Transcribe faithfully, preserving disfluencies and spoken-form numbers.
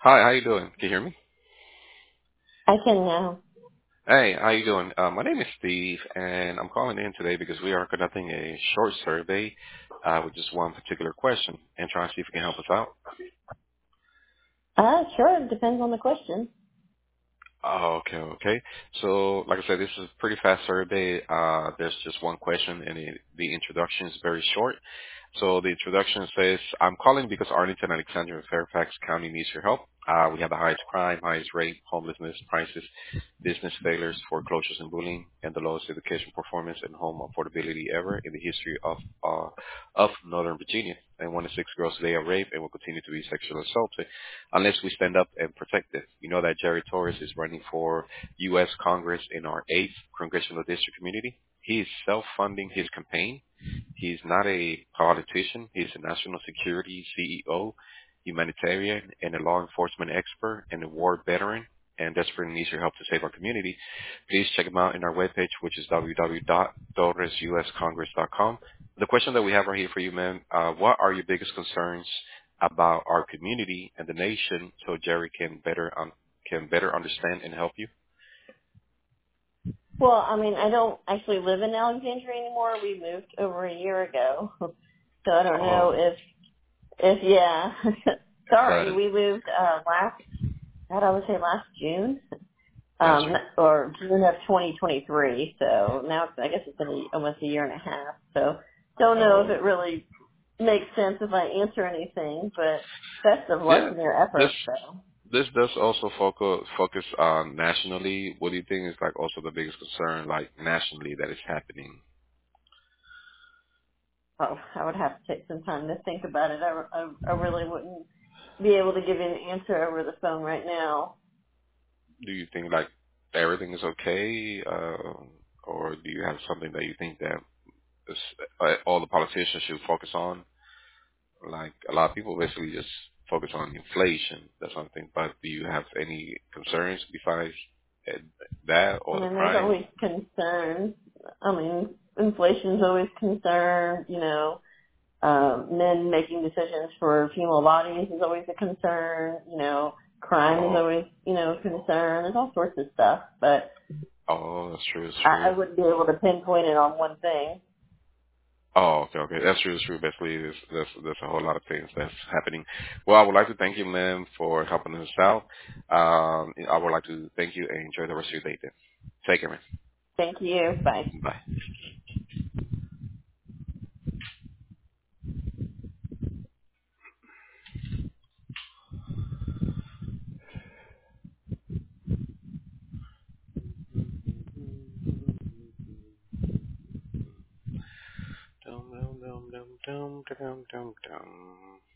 Hi, how you doing? Can you hear me? I can now. Hey, how you doing? Uh, my name is Steve, and I'm calling in today because we are conducting a short survey uh, with just one particular question and trying to see if you can help us out. Uh, sure. It depends on the question. Oh, okay, okay. So, like I said, this is a pretty fast survey. Uh, there's just one question, and it, the introduction is very short. So the introduction says, I'm calling because Arlington, Alexandria, and Fairfax County needs your help. Uh, we have the highest crime, highest rate, homelessness, prices, business failures, foreclosures, and bullying, and the lowest education performance and home affordability ever in the history of uh, of Northern Virginia. And one in six girls today are raped and will continue to be sexually assaulted unless we stand up and protect it. You know that Jerry Torres is running for U S Congress in our eighth congressional district community. He is self-funding his campaign. He's not a politician. He's a national security C E O, humanitarian, and a law enforcement expert and a war veteran and desperately needs your help to save our community. Please check him out in our webpage, which is w w w dot torres u s congress dot com. The question that we have right here for you, man, uh, what are your biggest concerns about our community and the nation so Jerry can better um, can better understand and help you? Well, I mean, I don't actually live in Alexandria anymore. We moved over a year ago, so I don't know Oh, if if yeah. Sorry, sudden. we moved uh last. How do I would say last June? Gotcha. Um, or June of twenty twenty-three. So now it's, I guess it's been a, almost a year and a half. So don't know if Oh, it really makes sense if I answer anything, but best of luck yeah. in your This efforts, though. this does also focus focus on nationally. What do you think is like also the biggest concern, like nationally, that is happening? Oh, I would have to take some time to think about it. I, I, I really wouldn't be able to give you an answer over the phone right now. Do you think like everything is okay, uh, or do you have something that you think that is, uh, all the politicians should focus on? Like a lot of people basically just focus on inflation. That's something. But do you have any concerns besides uh, that I or the mean, there's crime? always concerns. I mean, inflation's always a concern. You know, uh, men making decisions for female bodies is always a concern. You know, crime is Oh, always, you know, a concern. There's all sorts of stuff, but oh, that's true. That's I, true. I wouldn't be able to pinpoint it on one thing. Oh, okay, okay. That's true, that's true. Basically, there's, there's, there's a whole lot of things that's happening. Well, I would like to thank you, ma'am, for helping us out. Um, I would like to thank you and enjoy the rest of your day then. Take care, man. Thank you. Bye. Bye. Dum, dum, dum, dum, dum, dum, dum, dum.